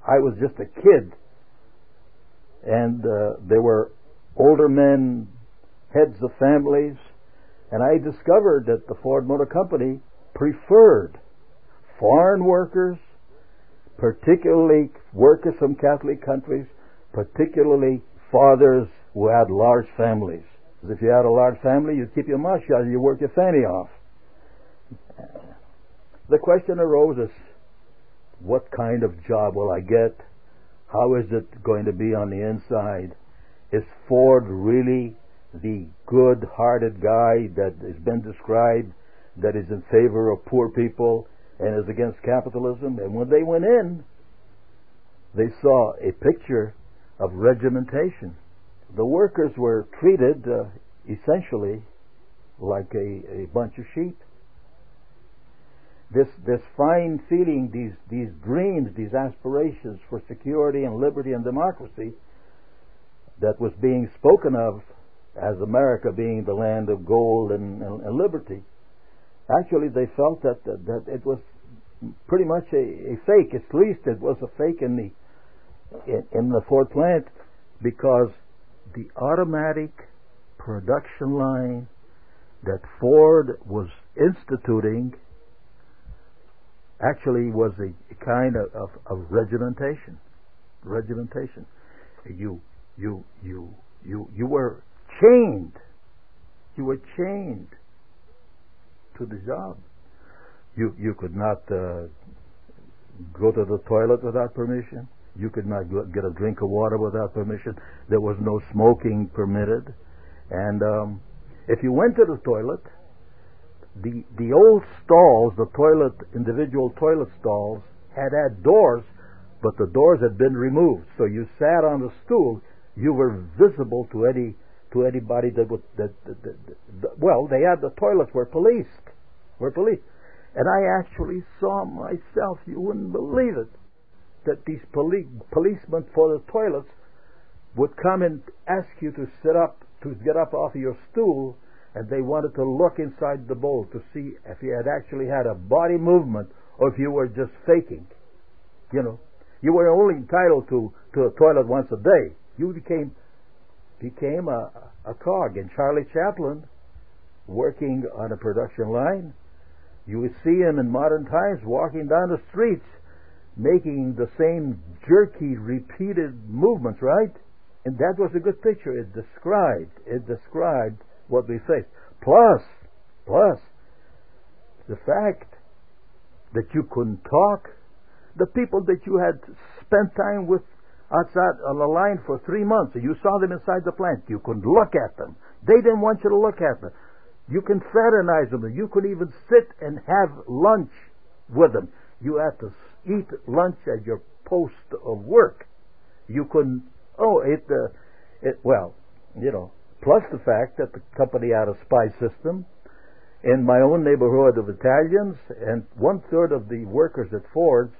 I was just a kid, and there were older men, heads of families, and I discovered that the Ford Motor Company preferred foreign workers, particularly workers from Catholic countries, particularly fathers who had large families. If you had a large family, you'd keep your mouth shut and you work your fanny off. The question arose is, what kind of job will I get? How is it going to be on the inside? Is Ford really the good-hearted guy that has been described, that is in favor of poor people and is against capitalism? And when they went in, they saw a picture of regimentation. The workers were treated essentially like a bunch of sheep. This fine feeling, these dreams, these aspirations for security and liberty and democracy that was being spoken of as America being the land of gold and liberty, actually they felt that it was pretty much a fake. At least it was a fake in the Ford plant, because the automatic production line that Ford was instituting actually was a kind of regimentation. Regimentation. You were chained. You were chained to the job. You could not go to the toilet without permission. You could not get a drink of water without permission. There was no smoking permitted. And if you went to the toilet, the old stalls, individual toilet stalls, had doors, but the doors had been removed. So you sat on a stool, you were visible to anybody they had the toilets were policed. And I actually saw myself, you wouldn't believe it, that these policemen for the toilets would come and ask you to get up off of your stool, and they wanted to look inside the bowl to see if you had actually had a body movement or if you were just faking. You know, you were only entitled to a toilet once a day. You became a cog. And Charlie Chaplin, working on a production line, you would see him in modern times walking down the streets making the same jerky, repeated movements, right? And that was a good picture. It described what we faced. Plus, the fact that you couldn't talk, the people that you had spent time with outside on the line for 3 months, and you saw them inside the plant, you couldn't look at them. They didn't want you to look at them. You can fraternize them. You could even sit and have lunch with them. You had to eat lunch at your post of work. You couldn't. Plus the fact that the company had a spy system. In my own neighborhood of Italians, and 1/3 of the workers at Ford's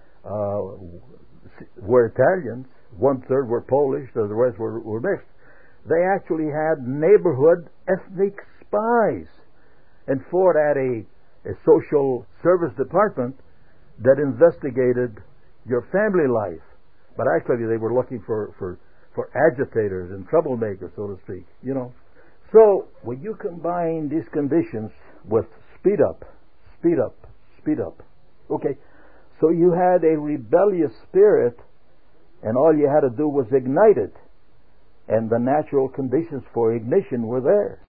were Italians, 1/3 were Polish, the rest were mixed. They actually had neighborhood ethnic spies. And Ford had a social service department that investigated your family life. But actually they were looking for agitators and troublemakers, so to speak, you know. So when you combine these conditions with speed up, okay, so you had a rebellious spirit, and all you had to do was ignite it, and the natural conditions for ignition were there.